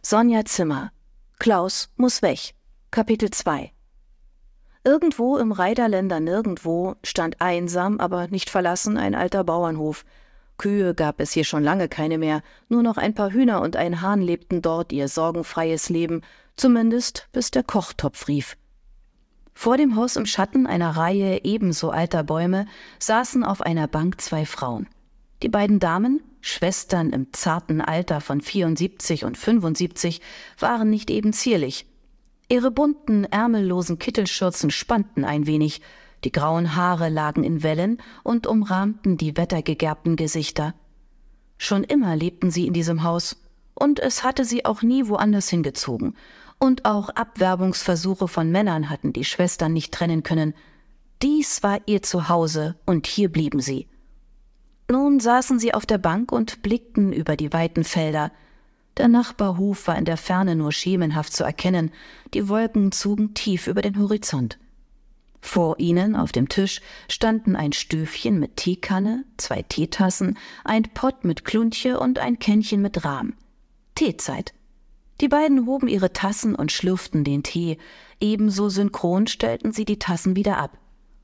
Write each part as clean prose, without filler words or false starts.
Sonja Zimmer. Klaus muss weg. Kapitel 2. Irgendwo im Reiderländer Nirgendwo stand einsam, aber nicht verlassen ein alter Bauernhof. Kühe gab es hier schon lange keine mehr, nur noch ein paar Hühner und ein Hahn lebten dort ihr sorgenfreies Leben, zumindest bis der Kochtopf rief. Vor dem Haus im Schatten einer Reihe ebenso alter Bäume saßen auf einer Bank zwei Frauen. Die beiden Damen, Schwestern im zarten Alter von 74 und 75, waren nicht eben zierlich. Ihre bunten, ärmellosen Kittelschürzen spannten ein wenig, die grauen Haare lagen in Wellen und umrahmten die wettergegerbten Gesichter. Schon immer lebten sie in diesem Haus, und es hatte sie auch nie woanders hingezogen, und auch Abwerbungsversuche von Männern hatten die Schwestern nicht trennen können. Dies war ihr Zuhause, und hier blieben sie. Nun saßen sie auf der Bank und blickten über die weiten Felder. Der Nachbarhof war in der Ferne nur schemenhaft zu erkennen, die Wolken zogen tief über den Horizont. Vor ihnen auf dem Tisch standen ein Stöfchen mit Teekanne, 2 Teetassen, ein Pott mit Kluntje und ein Kännchen mit Rahm. Teezeit. Die beiden hoben ihre Tassen und schlürften den Tee, ebenso synchron stellten sie die Tassen wieder ab.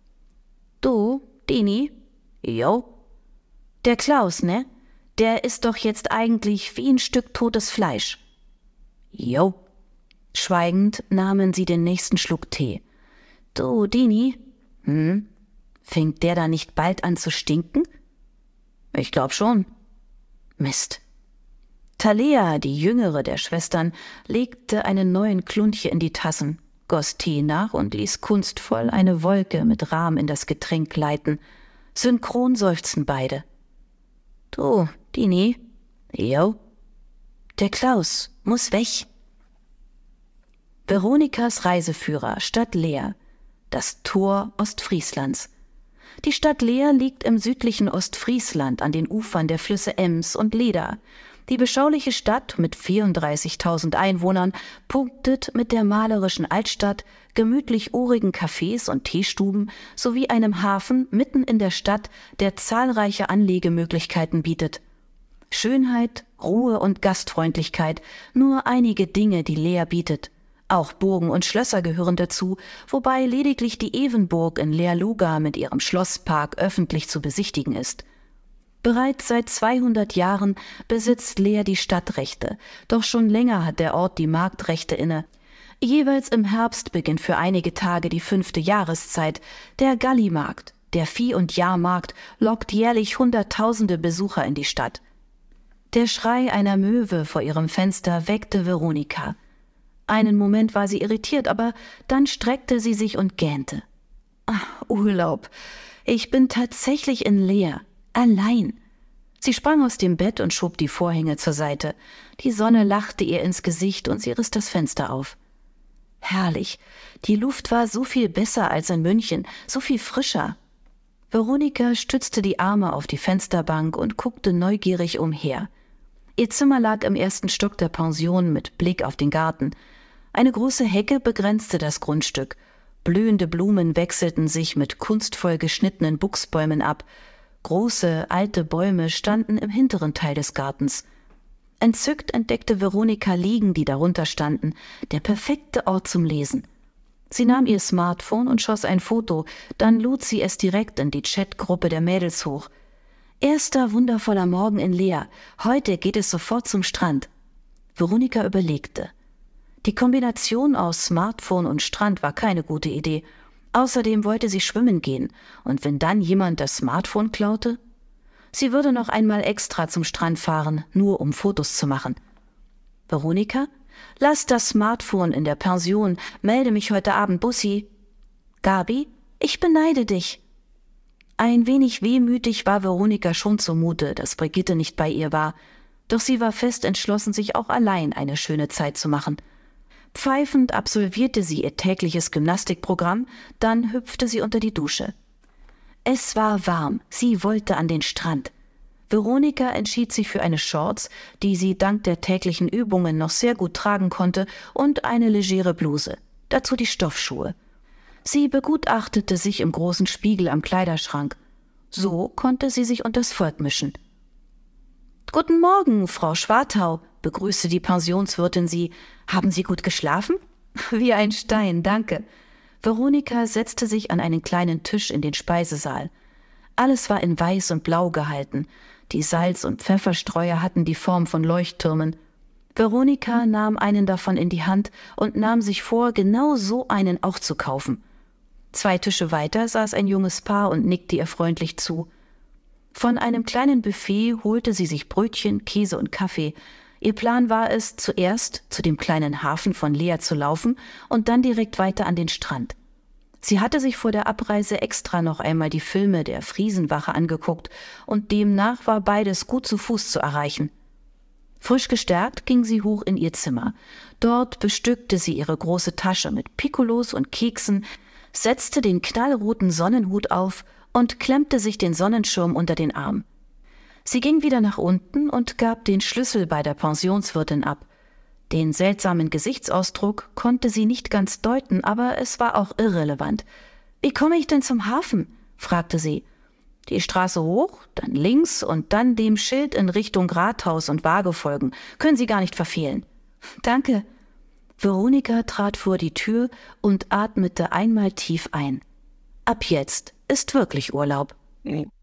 »Du, Deni?« »Jo?« »Der Klaus, ne? Der ist doch jetzt eigentlich wie ein Stück totes Fleisch.« »Jo.« Schweigend nahmen sie den nächsten Schluck Tee. »Du, Deni?« Fängt der da nicht bald an zu stinken?« »Ich glaub schon.« »Mist.« Thalea, die jüngere der Schwestern, legte einen neuen Kluntje in die Tassen, goss Tee nach und ließ kunstvoll eine Wolke mit Rahm in das Getränk gleiten. Synchron seufzten beide. »Du, Dini?« »Jo.« »Der Klaus muss weg.« Veronikas Reiseführer, Stadt Leer. Das Tor Ostfrieslands. Die Stadt Leer liegt im südlichen Ostfriesland an den Ufern der Flüsse Ems und Leda. Die beschauliche Stadt mit 34.000 Einwohnern punktet mit der malerischen Altstadt, gemütlich urigen Cafés und Teestuben sowie einem Hafen mitten in der Stadt, der zahlreiche Anlegemöglichkeiten bietet. Schönheit, Ruhe und Gastfreundlichkeit, nur einige Dinge, die Leer bietet. Auch Burgen und Schlösser gehören dazu, wobei lediglich die Evenburg in Leer-Luga mit ihrem Schlosspark öffentlich zu besichtigen ist. Bereits seit 200 Jahren besitzt Leer die Stadtrechte, doch schon länger hat der Ort die Marktrechte inne. Jeweils im Herbst beginnt für einige Tage die 5. Jahreszeit, der Gallimarkt. Der Vieh- und Jahrmarkt lockt jährlich Hunderttausende Besucher in die Stadt. Der Schrei einer Möwe vor ihrem Fenster weckte Veronika. Einen Moment war sie irritiert, aber dann streckte sie sich und gähnte. Urlaub. Ich bin tatsächlich in Leer. Allein. Sie sprang aus dem Bett und schob die Vorhänge zur Seite. Die Sonne lachte ihr ins Gesicht und sie riss das Fenster auf. Herrlich. Die Luft war so viel besser als in München, so viel frischer. Veronika stützte die Arme auf die Fensterbank und guckte neugierig umher. Ihr Zimmer lag im 1. Stock der Pension mit Blick auf den Garten. Eine große Hecke begrenzte das Grundstück. Blühende Blumen wechselten sich mit kunstvoll geschnittenen Buchsbäumen ab. Große, alte Bäume standen im hinteren Teil des Gartens. Entzückt entdeckte Veronika Liegen, die darunter standen, der perfekte Ort zum Lesen. Sie nahm ihr Smartphone und schoss ein Foto, dann lud sie es direkt in die Chatgruppe der Mädels hoch. »Erster wundervoller Morgen in Leer. Heute geht es sofort zum Strand.« Veronika überlegte. Die Kombination aus Smartphone und Strand war keine gute Idee. Außerdem wollte sie schwimmen gehen, und wenn dann jemand das Smartphone klaute? Sie würde noch einmal extra zum Strand fahren, nur um Fotos zu machen. »Veronika, lass das Smartphone in der Pension, melde mich heute Abend, Bussi.« »Gabi, ich beneide dich.« Ein wenig wehmütig war Veronika schon zumute, dass Brigitte nicht bei ihr war, doch sie war fest entschlossen, sich auch allein eine schöne Zeit zu machen. Pfeifend absolvierte sie ihr tägliches Gymnastikprogramm, dann hüpfte sie unter die Dusche. Es war warm, sie wollte an den Strand. Veronika entschied sich für eine Shorts, die sie dank der täglichen Übungen noch sehr gut tragen konnte, und eine legere Bluse, dazu die Stoffschuhe. Sie begutachtete sich im großen Spiegel am Kleiderschrank. So konnte sie sich unters Volk mischen. »Guten Morgen, Frau Schwartau«, begrüßte die Pensionswirtin sie. »Haben Sie gut geschlafen?« »Wie ein Stein, danke.« Veronika setzte sich an einen kleinen Tisch in den Speisesaal. Alles war in Weiß und Blau gehalten. Die Salz- und Pfefferstreuer hatten die Form von Leuchttürmen. Veronika nahm einen davon in die Hand und nahm sich vor, genau so einen auch zu kaufen. 2 Tische weiter saß ein junges Paar und nickte ihr freundlich zu. Von einem kleinen Buffet holte sie sich Brötchen, Käse und Kaffee. Ihr Plan war es, zuerst zu dem kleinen Hafen von Leer zu laufen und dann direkt weiter an den Strand. Sie hatte sich vor der Abreise extra noch einmal die Filme der Friesenwache angeguckt und demnach war beides gut zu Fuß zu erreichen. Frisch gestärkt ging sie hoch in ihr Zimmer. Dort bestückte sie ihre große Tasche mit Piccolos und Keksen, setzte den knallroten Sonnenhut auf und klemmte sich den Sonnenschirm unter den Arm. Sie ging wieder nach unten und gab den Schlüssel bei der Pensionswirtin ab. Den seltsamen Gesichtsausdruck konnte sie nicht ganz deuten, aber es war auch irrelevant. »Wie komme ich denn zum Hafen?« fragte sie. »Die Straße hoch, dann links und dann dem Schild in Richtung Rathaus und Waage folgen. Können Sie gar nicht verfehlen.« »Danke.« Veronika trat vor die Tür und atmete einmal tief ein. Ab jetzt ist wirklich Urlaub.